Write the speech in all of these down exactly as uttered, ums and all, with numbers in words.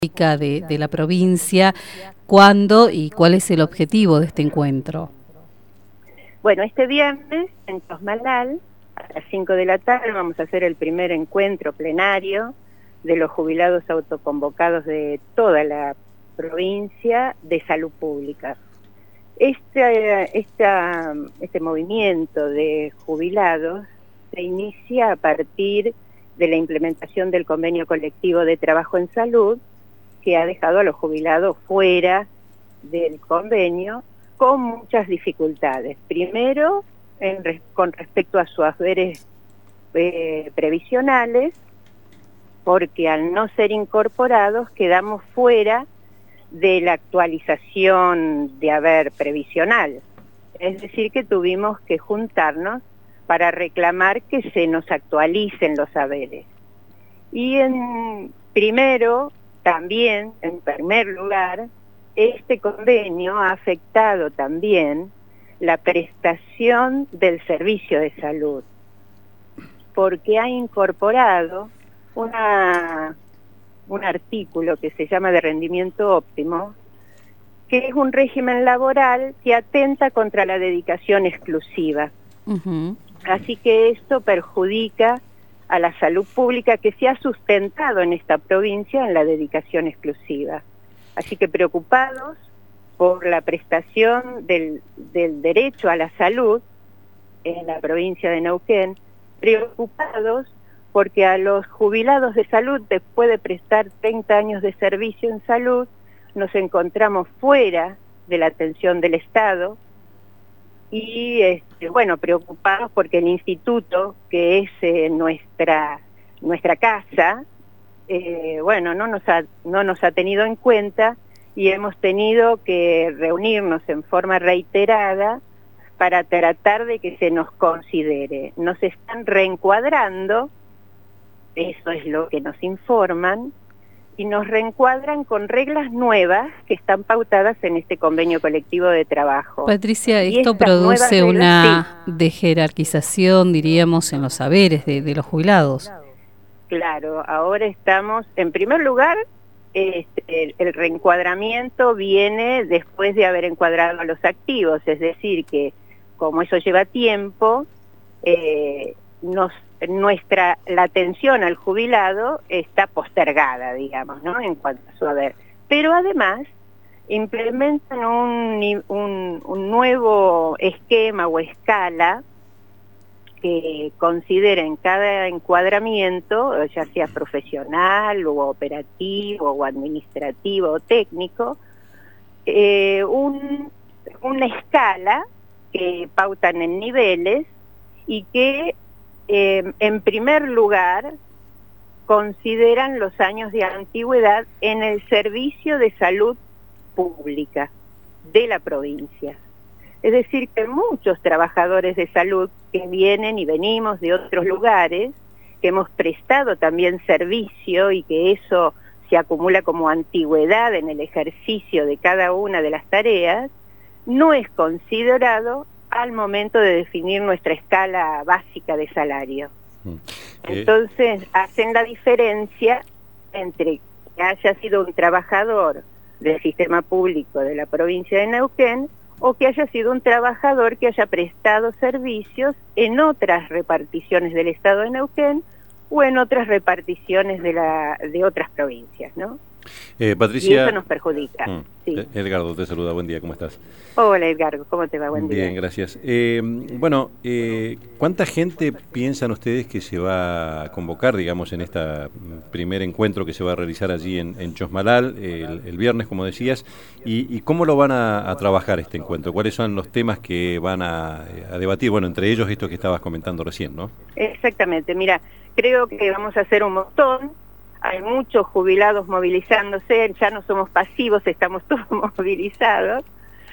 de, de la provincia, ¿cuándo y cuál es el objetivo de este encuentro? Bueno, este viernes en Chosmalal, a las cinco de la tarde, vamos a hacer el primer encuentro plenario de los jubilados autoconvocados de toda la provincia de salud pública. Este, esta, este movimiento de jubilados se inicia a partir de la implementación del convenio colectivo de trabajo en salud, que ha dejado a los jubilados fuera del convenio con muchas dificultades. Primero, en res, con respecto a sus haberes eh, previsionales, porque al no ser incorporados quedamos fuera de la actualización de haber previsional. Es decir, que tuvimos que juntarnos para reclamar que se nos actualicen los haberes. Y en primero, también, en primer lugar, este convenio ha afectado también la prestación del servicio de salud, porque ha incorporado una, un artículo que se llama de rendimiento óptimo, que es un régimen laboral que atenta contra la dedicación exclusiva. Uh-huh. Así que esto perjudica a la salud pública que se ha sustentado en esta provincia en la dedicación exclusiva. Así que preocupados por la prestación del, del derecho a la salud en la provincia de Neuquén, preocupados porque a los jubilados de salud, después de prestar treinta años de servicio en salud, nos encontramos fuera de la atención del Estado y, este, bueno, preocupados porque el instituto, que es eh, nuestra, nuestra casa, eh, bueno, no nos, ha, no nos ha tenido en cuenta y hemos tenido que reunirnos en forma reiterada para tratar de que se nos considere. Nos están reencuadrando, eso es lo que nos informan, y nos reencuadran con reglas nuevas que están pautadas en este convenio colectivo de trabajo. Patricia, y esto produce reglas, una sí. desjerarquización, diríamos, en los saberes de, de los jubilados. Claro, ahora estamos, en primer lugar, este, el, el reencuadramiento viene después de haber encuadrado a los activos, es decir, que como eso lleva tiempo, eh, nos nuestra la atención al jubilado está postergada, digamos, ¿no? En cuanto a su haber. Pero además implementan un, un, un nuevo esquema o escala que considera en cada encuadramiento, ya sea profesional o operativo o administrativo o técnico, eh, un, una escala que pautan en niveles y que Eh, en primer lugar, consideran los años de antigüedad en el servicio de salud pública de la provincia. Es decir, que muchos trabajadores de salud que vienen y venimos de otros lugares, que hemos prestado también servicio y que eso se acumula como antigüedad en el ejercicio de cada una de las tareas, no es considerado al momento de definir nuestra escala básica de salario. Entonces, hacen la diferencia entre que haya sido un trabajador del sistema público de la provincia de Neuquén o que haya sido un trabajador que haya prestado servicios en otras reparticiones del estado de Neuquén o en otras reparticiones de, la, de otras provincias, ¿no? Eh, Patricia, y eso nos perjudica. Mm, sí. Edgardo te saluda, buen día, ¿cómo estás? Hola Edgardo, ¿cómo te va? Buen día. Bien, gracias. Eh, bueno, eh, ¿cuánta gente piensan ustedes que se va a convocar, digamos, en este primer encuentro que se va a realizar allí en, en Chosmalal, el, el viernes, como decías? Y, ¿Y cómo lo van a, a trabajar este encuentro? ¿Cuáles son los temas que van a, a debatir? Bueno, entre ellos esto que estabas comentando recién, ¿no? Exactamente, mira, creo que vamos a hacer un montón. Hay muchos jubilados movilizándose, ya no somos pasivos, estamos todos movilizados.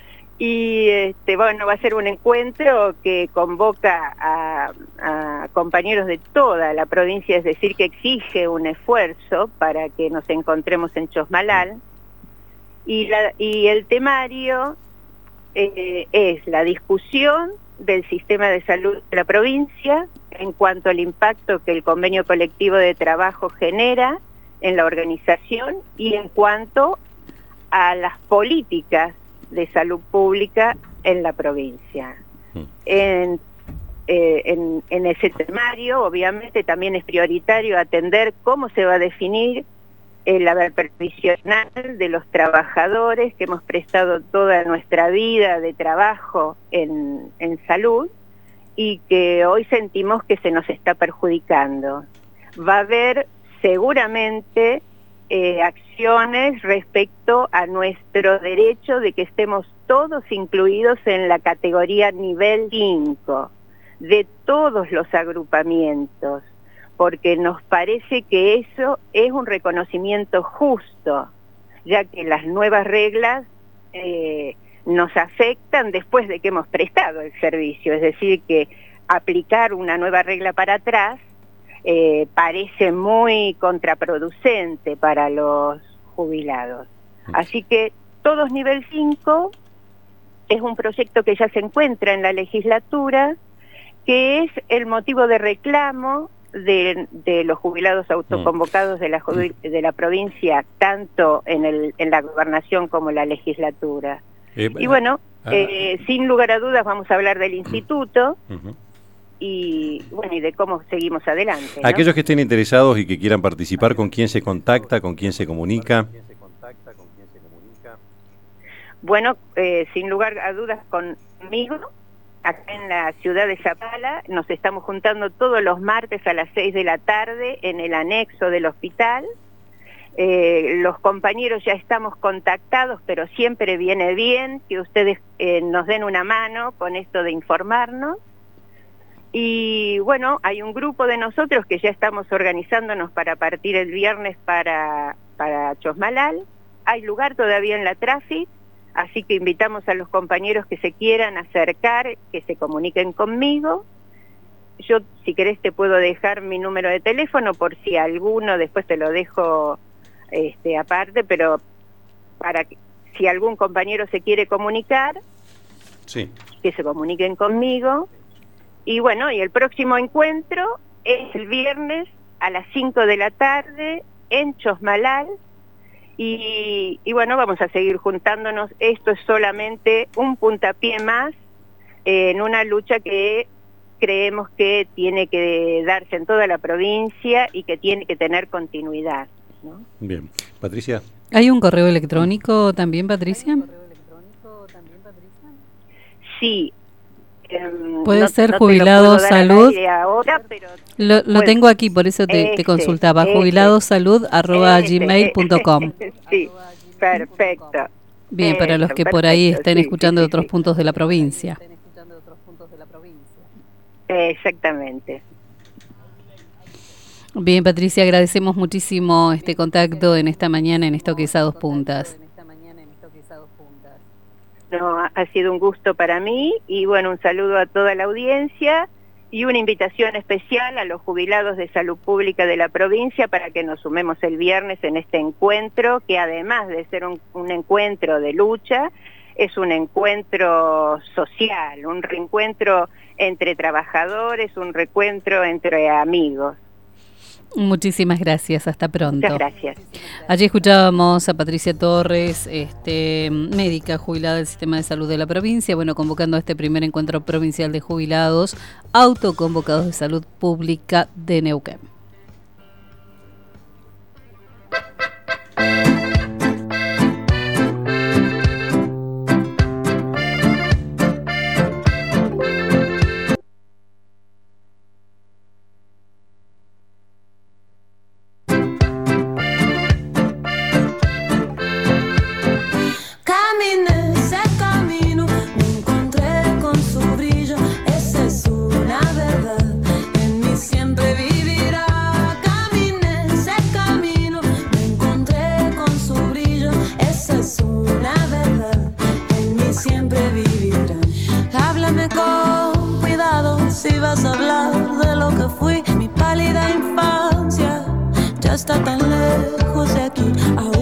Y este, bueno, va a ser un encuentro que convoca a, a compañeros de toda la provincia, es decir, que exige un esfuerzo para que nos encontremos en Chosmalal. Y, la, y el temario eh, es la discusión del sistema de salud de la provincia en cuanto al impacto que el convenio colectivo de trabajo genera en la organización y en cuanto a las políticas de salud pública en la provincia. Mm. En, eh, en, en ese temario, obviamente, también es prioritario atender cómo se va a definir el haber previsional de los trabajadores que hemos prestado toda nuestra vida de trabajo en, en salud y que hoy sentimos que se nos está perjudicando. Va a haber seguramente eh, acciones respecto a nuestro derecho de que estemos todos incluidos en la categoría nivel cinco de todos los agrupamientos, porque nos parece que eso es un reconocimiento justo, ya que las nuevas reglas eh, nos afectan después de que hemos prestado el servicio, es decir, que aplicar una nueva regla para atrás eh, parece muy contraproducente para los jubilados. Así que todos nivel cinco es un proyecto que ya se encuentra en la legislatura, que es el motivo de reclamo De, de los jubilados autoconvocados de la, de la provincia, tanto en, el, en la gobernación como en la legislatura. Eh, y bueno, ah, eh, sin lugar a dudas vamos a hablar del instituto uh-huh. y bueno y de cómo seguimos adelante, ¿no? Aquellos que estén interesados y que quieran participar, ¿con quién se contacta? ¿Con quién se comunica? Bueno, eh, sin lugar a dudas conmigo. Acá en la ciudad de Zapala nos estamos juntando todos los martes a las seis de la tarde en el anexo del hospital. Eh, los compañeros ya estamos contactados, pero siempre viene bien que ustedes eh, nos den una mano con esto de informarnos. Y bueno, hay un grupo de nosotros que ya estamos organizándonos para partir el viernes para, para Chosmalal. Hay lugar todavía en la Traffic. Así que invitamos a los compañeros que se quieran acercar, que se comuniquen conmigo. Yo, si querés, te puedo dejar mi número de teléfono por si alguno, después te lo dejo este, aparte, pero para que, si algún compañero se quiere comunicar, sí, que se comuniquen conmigo. Y bueno, y el próximo encuentro es el viernes a las cinco de la tarde en Chosmalal. Y, y bueno, vamos a seguir juntándonos. Esto es solamente un puntapié más eh, en una lucha que creemos que tiene que darse en toda la provincia y que tiene que tener continuidad, ¿no? Bien. Patricia. ¿Hay un correo electrónico también, Patricia? Sí. Puede no, ser no Jubilados Salud. Ahora, pero lo, lo tengo aquí, por eso te, este, te consultaba. Este, jubiladosalud arroba este, gmail punto com. Sí, perfecto. Bien, eso, para los que perfecto, por ahí estén sí, escuchando sí, de otros sí. puntos de la provincia. Exactamente. Bien, Patricia, agradecemos muchísimo este contacto en esta mañana en Esto que es a dos puntas. No, ha sido un gusto para mí y bueno, un saludo a toda la audiencia y una invitación especial a los jubilados de salud pública de la provincia para que nos sumemos el viernes en este encuentro, que además de ser un, un encuentro de lucha, es un encuentro social, un reencuentro entre trabajadores, un reencuentro entre amigos. Muchísimas gracias, hasta pronto. Muchas gracias. Allí escuchábamos a Patricia Torres, este, médica jubilada del Sistema de Salud de la provincia, bueno, convocando a este primer encuentro provincial de jubilados autoconvocados de salud pública de Neuquén. Si vas a hablar de lo que fui, mi pálida infancia ya está tan lejos de aquí. Ahora